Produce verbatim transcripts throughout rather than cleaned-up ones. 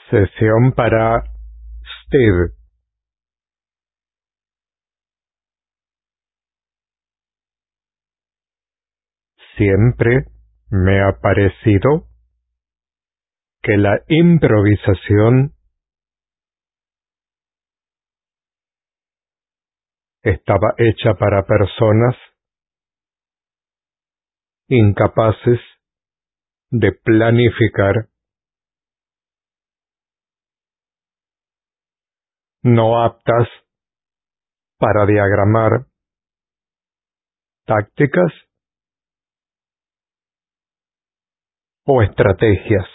Sesión para Steve. Siempre me ha parecido que la improvisación estaba hecha para personas incapaces de planificar, no aptas para diagramar tácticas o estrategias.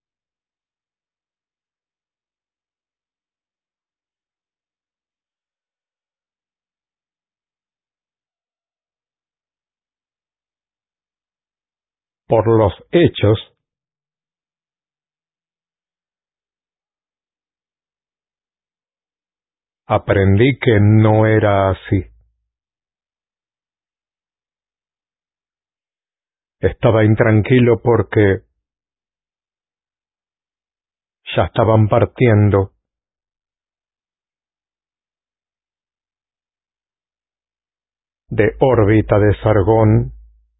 Por los hechos, aprendí que no era así. Estaba intranquilo porque ya estaban partiendo de órbita de Sargón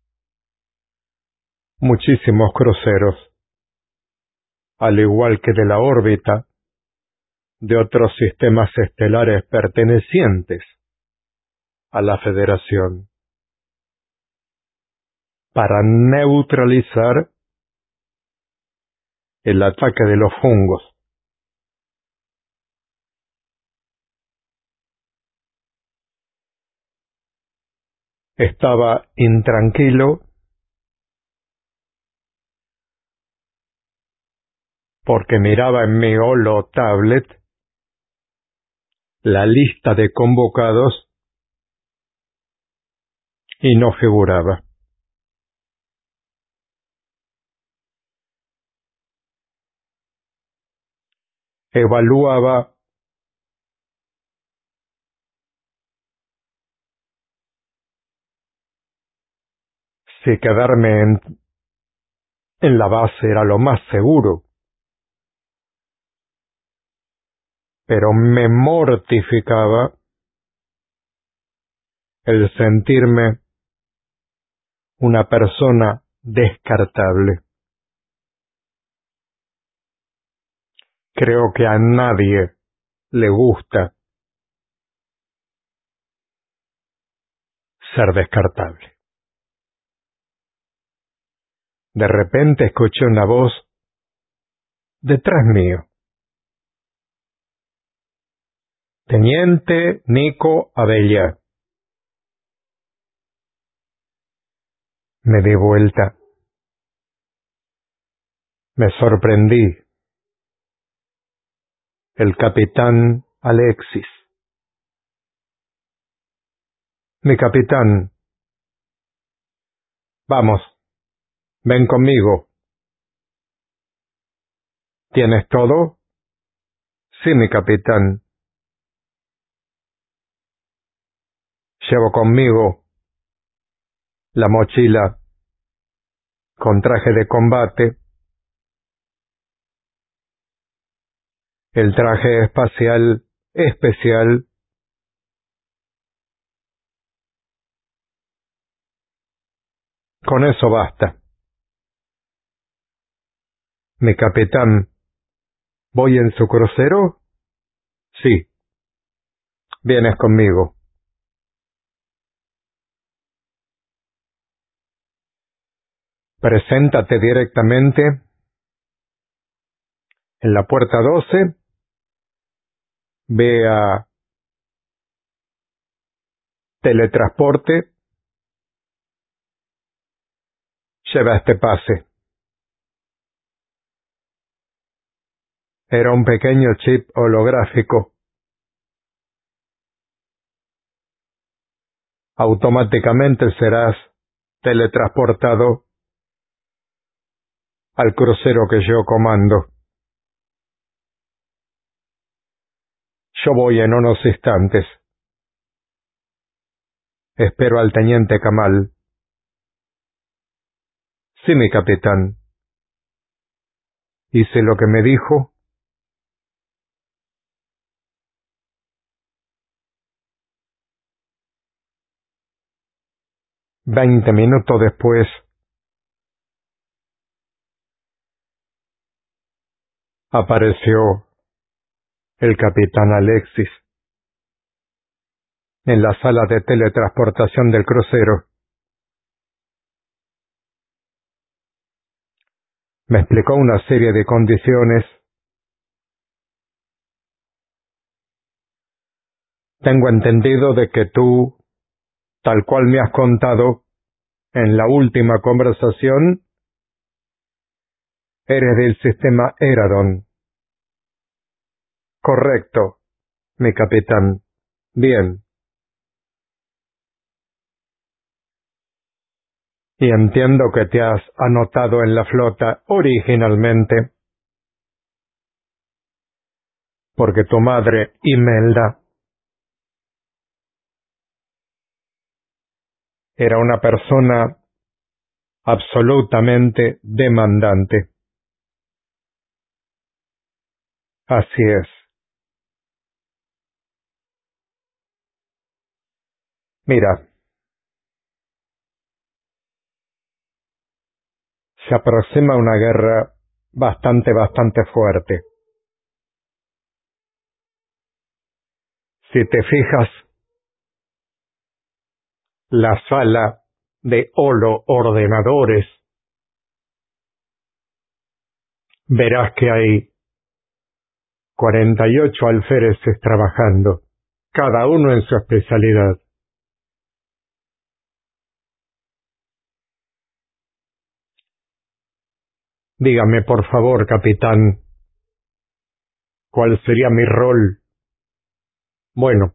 muchísimos cruceros, al igual que de la órbita de otros sistemas estelares pertenecientes a la Federación, para neutralizar el ataque de los fungos. Estaba intranquilo porque miraba en mi holo tablet la lista de convocados y no figuraba. Evaluaba si quedarme en, en la base era lo más seguro, pero me mortificaba el sentirme una persona descartable. Creo que a nadie le gusta ser descartable. De repente escuché una voz detrás mío. Teniente Nico Abella. Me di vuelta. Me sorprendí. El capitán Alexis. Mi capitán. Vamos, ven conmigo. ¿Tienes todo? Sí, mi capitán. Llevo conmigo la mochila con traje de combate, el traje espacial especial, con eso basta. Mi capitán, ¿voy en su crucero? Sí. Vienes conmigo. Preséntate directamente en la puerta doce, ve a teletransporte, lleva este pase. Era un pequeño chip holográfico. Automáticamente serás teletransportado al crucero que yo comando. Yo voy en unos instantes. Espero al teniente Kamal. Sí, mi capitán. Hice lo que me dijo Veinte minutos después, apareció el capitán Alexis en la sala de teletransportación del crucero. Me explicó una serie de condiciones. Tengo entendido de que tú, tal cual me has contado en la última conversación, eres del sistema Eradon. Correcto, mi capitán. Bien. Y entiendo que te has anotado en la flota originalmente porque tu madre, Imelda, era una persona absolutamente demandante. Así es. Mira, se aproxima una guerra bastante, bastante fuerte. Si te fijas, la sala de holo ordenadores, verás que hay cuarenta y ocho alféreces trabajando, cada uno en su especialidad. Dígame, por favor, capitán, ¿cuál sería mi rol? Bueno,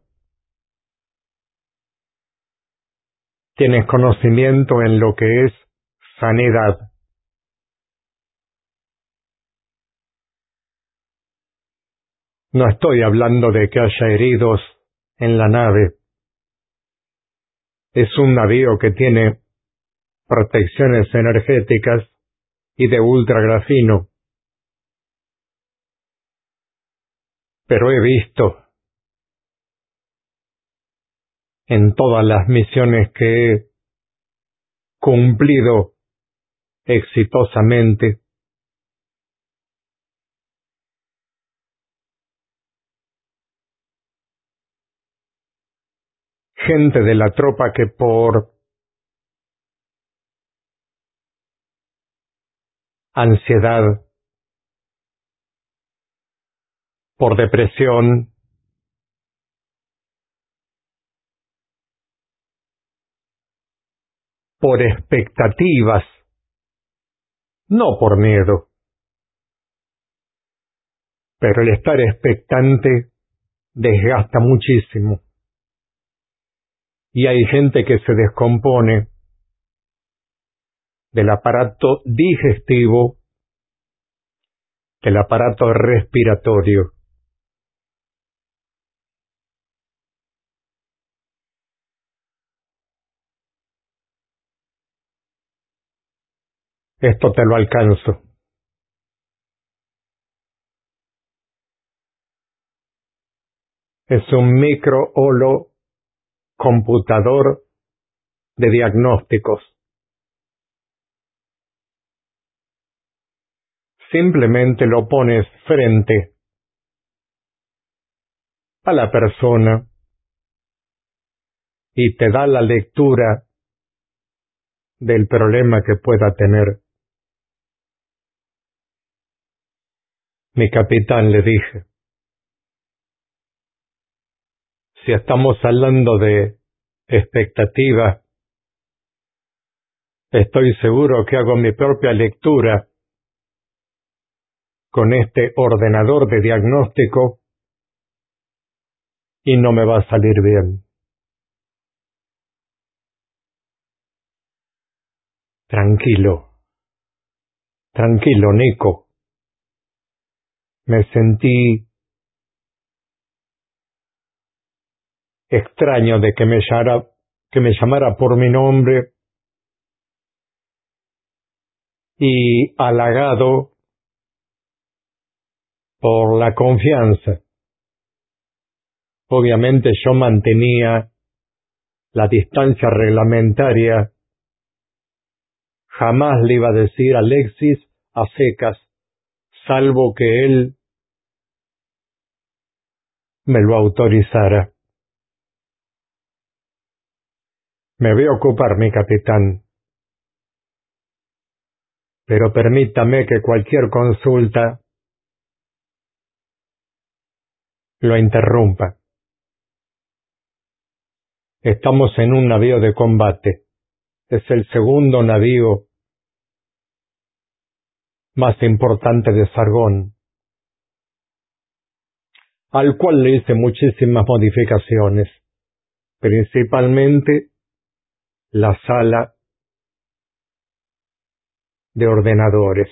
tienes conocimiento en lo que es sanidad. No estoy hablando de que haya heridos en la nave. Es un navío que tiene protecciones energéticas y de ultragrafino. Pero he visto en todas las misiones que he cumplido exitosamente, gente de la tropa que por ansiedad, por depresión, por expectativas, no por miedo, pero el estar expectante desgasta muchísimo. Y hay gente que se descompone del aparato digestivo, del aparato respiratorio. Esto te lo alcanzo. Es un micro holo computador de diagnósticos. Simplemente lo pones frente a la persona y te da la lectura del problema que pueda tener. Mi capitán, le dije, si estamos hablando de expectativa, estoy seguro que hago mi propia lectura con este ordenador de diagnóstico y no me va a salir bien. Tranquilo, tranquilo, Nico. Me sentí extraño de que me llamara, que me llamara por mi nombre y halagado por la confianza. Obviamente yo mantenía la distancia reglamentaria Jamás le iba a decir a Alexis a secas, salvo que él me lo autorizara. Me voy a ocupar, mi capitán. Pero permítame que cualquier consulta lo interrumpa. Estamos en un navío de combate. Es el segundo navío más importante de Sargón, al cual le hice muchísimas modificaciones, principalmente la sala de ordenadores.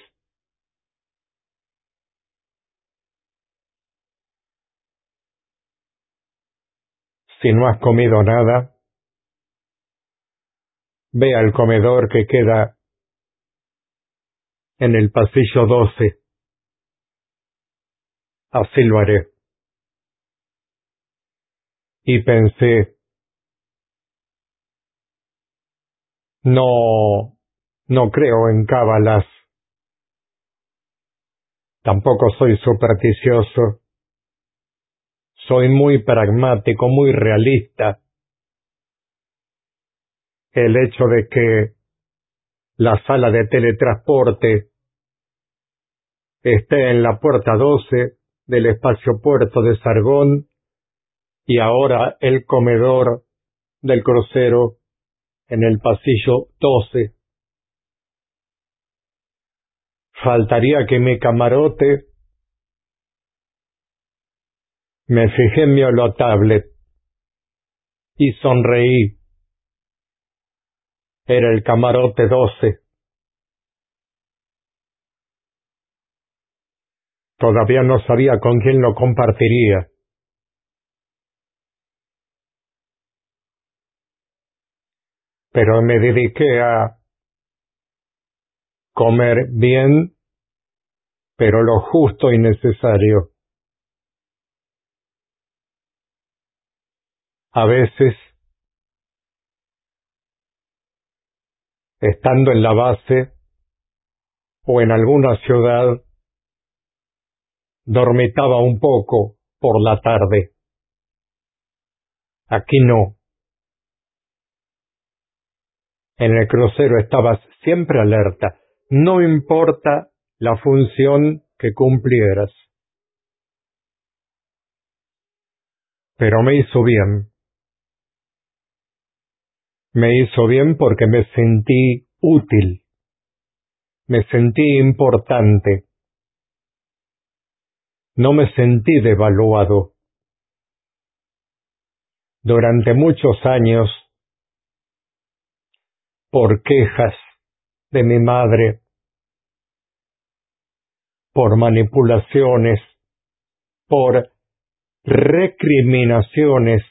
Si no has comido nada, ve al comedor que queda en el pasillo doce. Así lo haré. Y pensé, no, no creo en cábalas. Tampoco soy supersticioso. Soy muy pragmático, muy realista. El hecho de que la sala de teletransporte esté en la puerta doce del espacio puerto de Sargón y ahora el comedor del crucero en el pasillo doce. Faltaría que mi camarote... Me fijé en mi holotablet y sonreí. Era el camarote doce. Todavía no sabía con quién lo compartiría. Pero me dediqué a comer bien, pero lo justo y necesario. A veces, estando en la base o en alguna ciudad, dormitaba un poco por la tarde. Aquí no. En el crucero estabas siempre alerta, no importa la función que cumplieras. Pero me hizo bien. Me hizo bien porque me sentí útil, me sentí importante, no me sentí devaluado. Durante muchos años, por quejas de mi madre, por manipulaciones, por recriminaciones,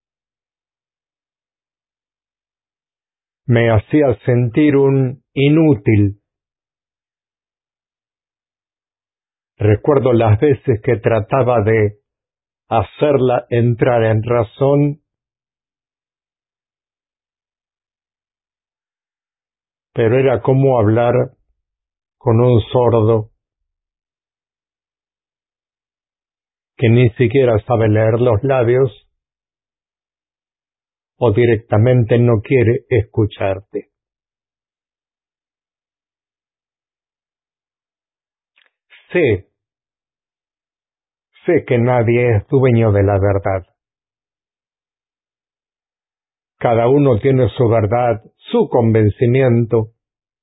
me hacía sentir un inútil. Recuerdo las veces que trataba de hacerla entrar en razón, pero era como hablar con un sordo que ni siquiera sabe leer los labios o directamente no quiere escucharte. Sé, sé que nadie es dueño de la verdad. Cada uno tiene su verdad, su convencimiento,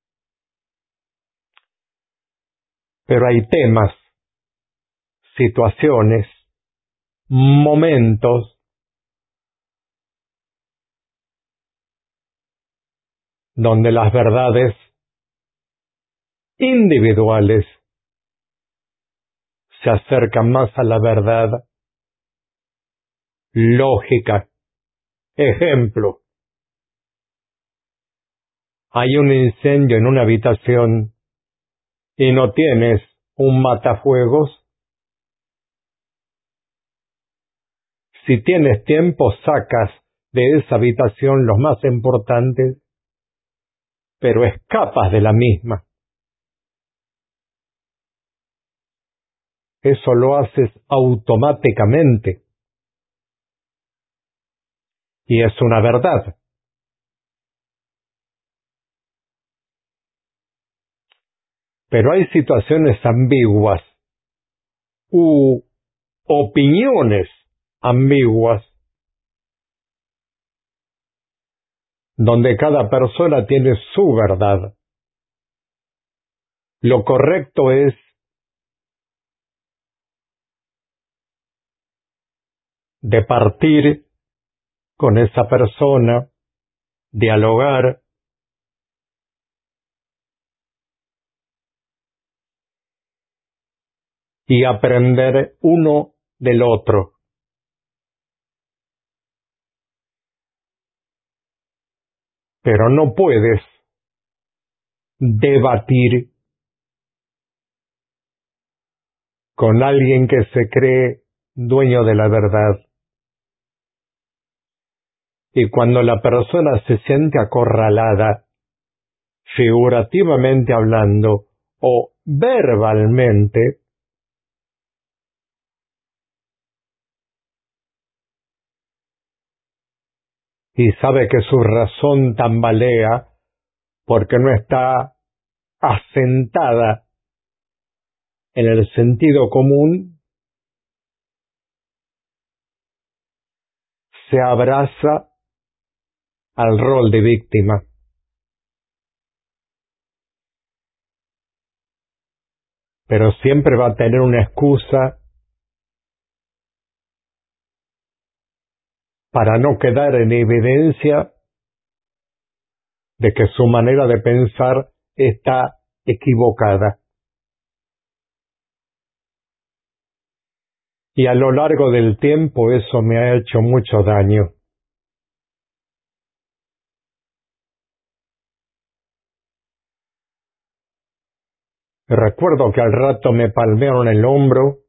pero hay temas, situaciones, momentos donde las verdades individuales se acercan más a la verdad lógica. Ejemplo, hay un incendio en una habitación y no tienes un matafuegos. Si tienes tiempo, sacas de esa habitación los más importantes pero escapas de la misma. Eso lo haces automáticamente. Y es una verdad. Pero hay situaciones ambiguas u opiniones ambiguas donde cada persona tiene su verdad. Lo correcto es de partir con esa persona, dialogar, y aprender uno del otro. Pero no puedes debatir con alguien que se cree dueño de la verdad. Y cuando la persona se siente acorralada, figurativamente hablando o verbalmente, y sabe que su razón tambalea porque no está asentada en el sentido común, se abraza al rol de víctima. Pero siempre va a tener una excusa para no quedar en evidencia de que su manera de pensar está equivocada. Y a lo largo del tiempo eso me ha hecho mucho daño. Recuerdo que al rato me palmearon el hombro,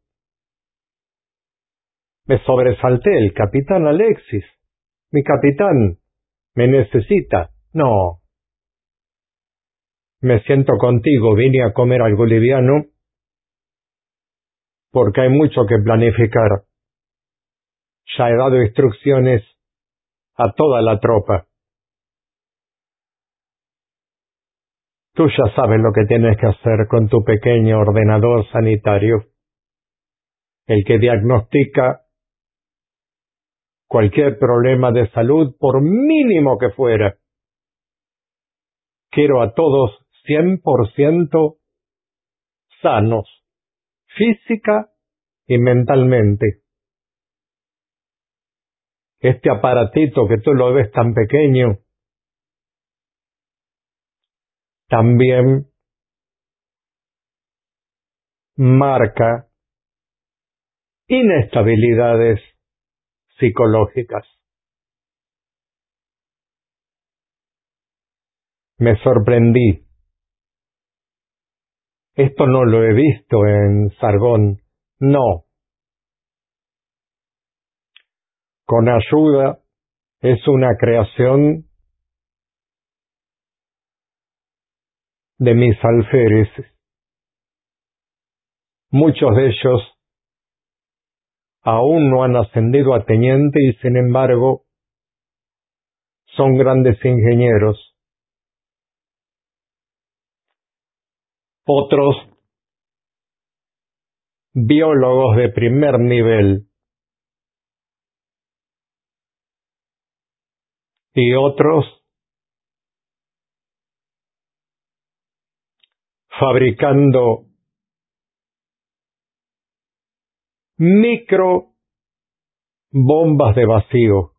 me sobresalté, el capitán Alexis. Mi capitán, ¿me necesita? No. Me siento contigo, vine a comer algo liviano, porque hay mucho que planificar. Ya he dado instrucciones a toda la tropa. Tú ya sabes lo que tienes que hacer con tu pequeño ordenador sanitario, el que diagnostica cualquier problema de salud, por mínimo que fuera. Quiero a todos cien por ciento sanos, física y mentalmente. Este aparatito que tú lo ves tan pequeño, también marca inestabilidades psicológicas. Me sorprendí. Esto no lo he visto en Sargón. No. Con ayuda es una creación de mis alféreces. Muchos de ellos aún no han ascendido a teniente y sin embargo son grandes ingenieros. Otros biólogos de primer nivel y otros fabricando micro bombas de vacío.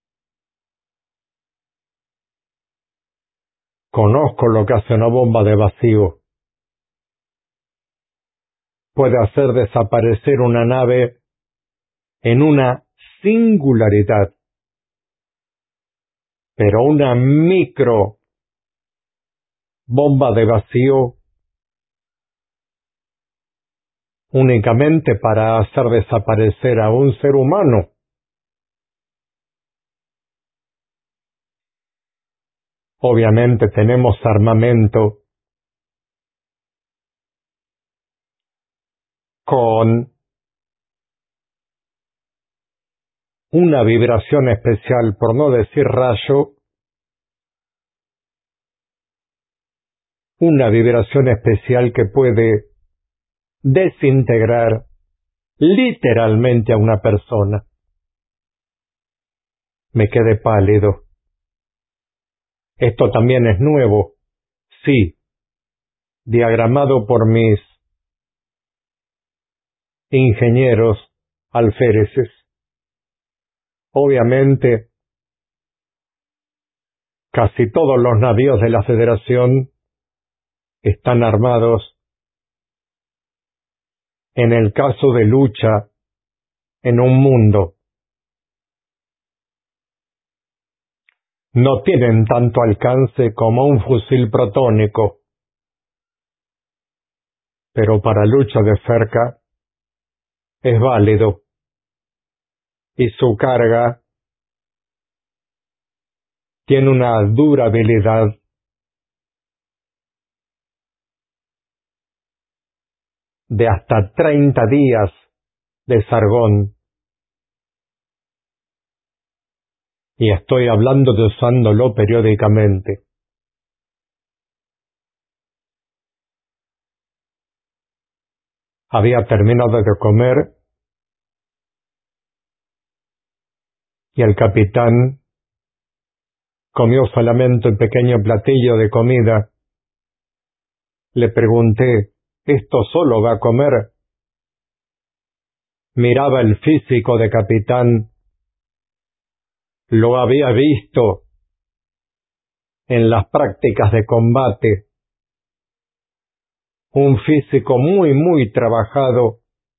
Conozco lo que hace una bomba de vacío. Puede hacer desaparecer una nave en una singularidad. Pero una micro bomba de vacío únicamente para hacer desaparecer a un ser humano. Obviamente tenemos armamento con una vibración especial, por no decir rayo, una vibración especial que puede desintegrar literalmente a una persona. Me quedé pálido. Esto también es nuevo, sí, diagramado por mis ingenieros alféreces. Obviamente, casi todos los navíos de la Federación están armados en el caso de lucha en un mundo. No tienen tanto alcance como un fusil protónico, pero para lucha de cerca es válido, y su carga tiene una durabilidad de hasta treinta días de Sargón. Y estoy hablando de usándolo periódicamente. Había terminado de comer y el capitán comió solamente un pequeño platillo de comida. Le pregunté, ¿esto solo va a comer? Miraba el físico de capitán. Lo había visto en las prácticas de combate. Un físico muy, muy trabajado.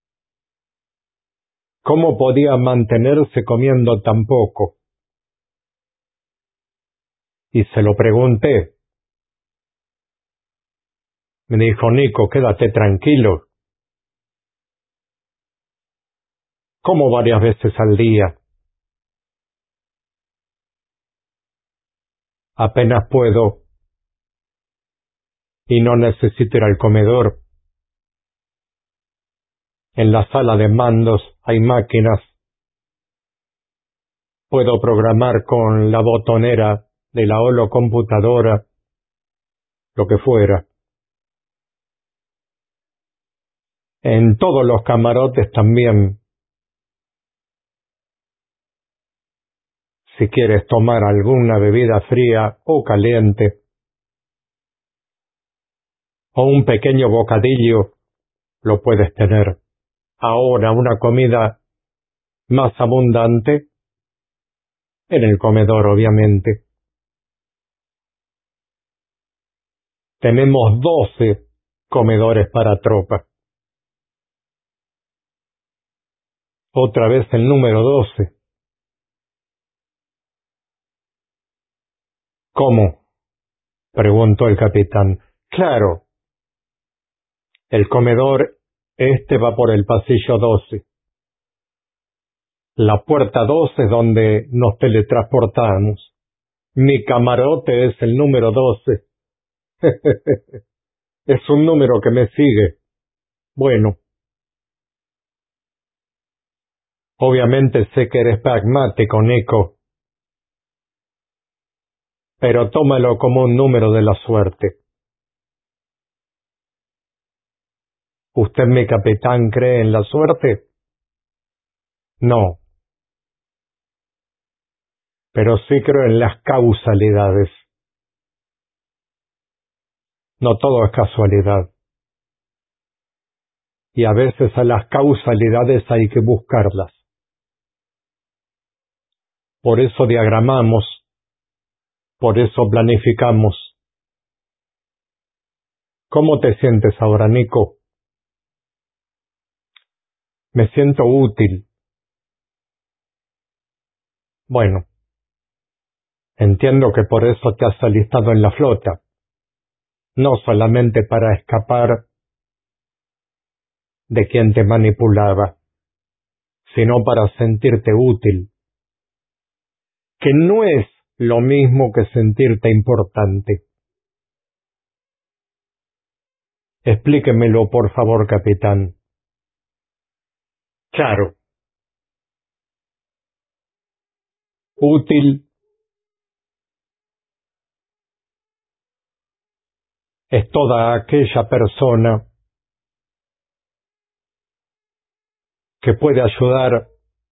¿Cómo podía mantenerse comiendo tan poco? Y se lo pregunté. Me dijo, Nico, quédate tranquilo. Como varias veces al día. Apenas puedo. Y no necesito ir al comedor. En la sala de mandos hay máquinas. Puedo programar con la botonera de la holocomputadora, lo que fuera. En todos los camarotes también. Si quieres tomar alguna bebida fría o caliente, o un pequeño bocadillo, lo puedes tener. Ahora una comida más abundante, en el comedor obviamente. Tenemos doce comedores para tropa. Otra vez el número doce. ¿Cómo? Preguntó el capitán. Claro. El comedor este va por el pasillo doce. La puerta doce es donde nos teletransportamos. Mi camarote es el número doce. Es un número que me sigue. Bueno. Obviamente sé que eres pragmático, Nico. Pero tómalo como un número de la suerte. ¿Usted, mi capitán, cree en la suerte? No. Pero sí creo en las causalidades. No todo es casualidad. Y a veces a las causalidades hay que buscarlas. Por eso diagramamos, por eso planificamos. ¿Cómo te sientes ahora, Nico? Me siento útil. Bueno, entiendo que por eso te has alistado en la flota, no solamente para escapar de quien te manipulaba, sino para sentirte útil. Que no es lo mismo que sentirte importante. Explíquemelo, por favor, capitán. Claro. Útil es toda aquella persona que puede ayudar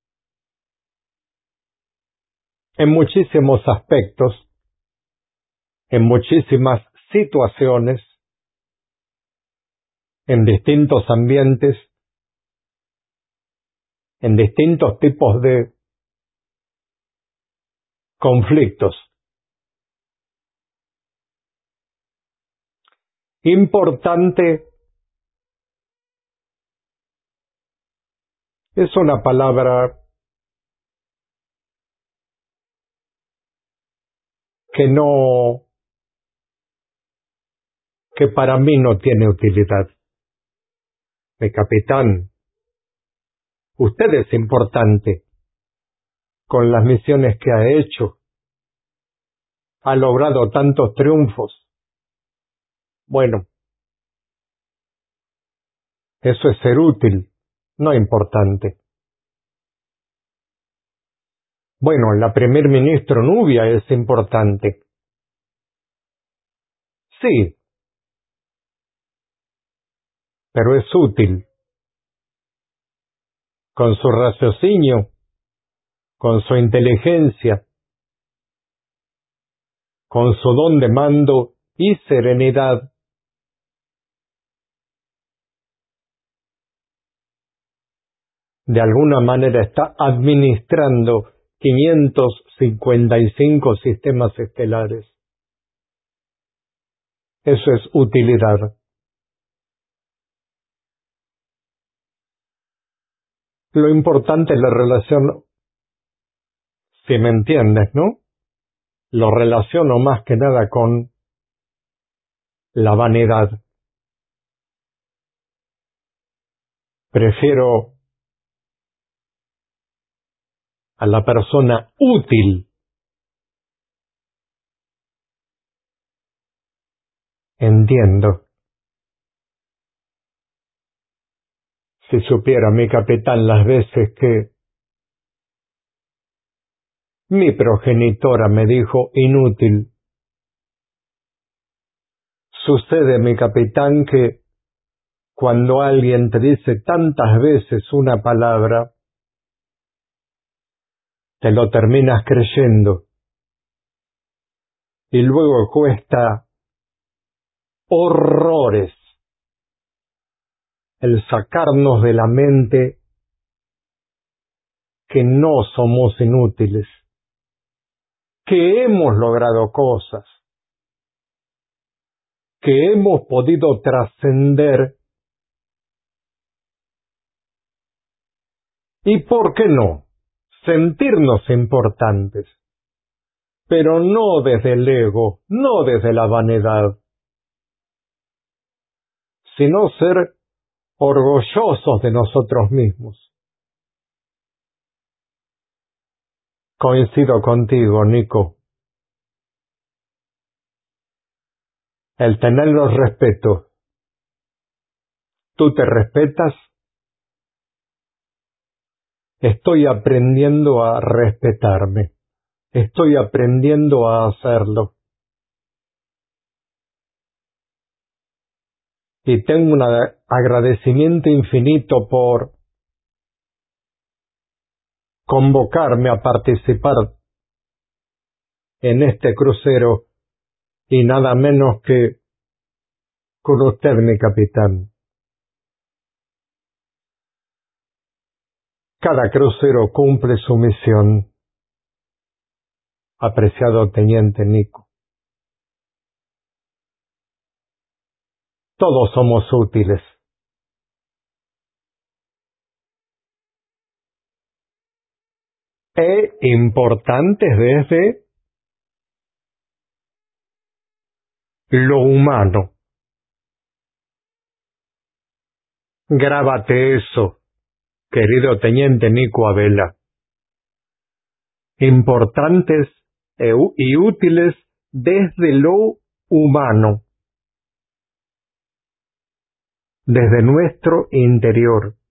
en muchísimos aspectos, en muchísimas situaciones, en distintos ambientes, en distintos tipos de conflictos. Importante es una palabra que no, que para mí no tiene utilidad. Mi capitán, usted es importante con las misiones que ha hecho, ha logrado tantos triunfos. Bueno, eso es ser útil, no importante. Bueno, la primer ministro Nubia es importante. Sí, pero es útil. Con su raciocinio, con su inteligencia, con su don de mando y serenidad, de alguna manera está administrando quinientos cincuenta y cinco sistemas estelares. Eso es utilidad. Lo importante es la relación, si me entiendes, ¿no? Lo relaciono más que nada con la vanidad. Prefiero a la persona útil. Entiendo. Si supiera mi capitán las veces que mi progenitora me dijo inútil. Sucede, mi capitán, que cuando alguien te dice tantas veces una palabra, te lo terminas creyendo. Y luego cuesta horrores el sacarnos de la mente que no somos inútiles, que hemos logrado cosas, que hemos podido trascender y, ¿por qué no?, sentirnos importantes, pero no desde el ego, no desde la vanidad, sino ser orgullosos de nosotros mismos. Coincido contigo, Nico. El tenerlos respeto. ¿Tú te respetas? Estoy aprendiendo a respetarme. Estoy aprendiendo a hacerlo. Y tengo un agradecimiento infinito por convocarme a participar en este crucero y nada menos que con usted, mi capitán. Cada crucero cumple su misión, apreciado teniente Nico. Todos somos útiles. E importantes desde lo humano. Grábate eso, querido teniente Nico Abela. Importantes y útiles desde lo humano, desde nuestro interior.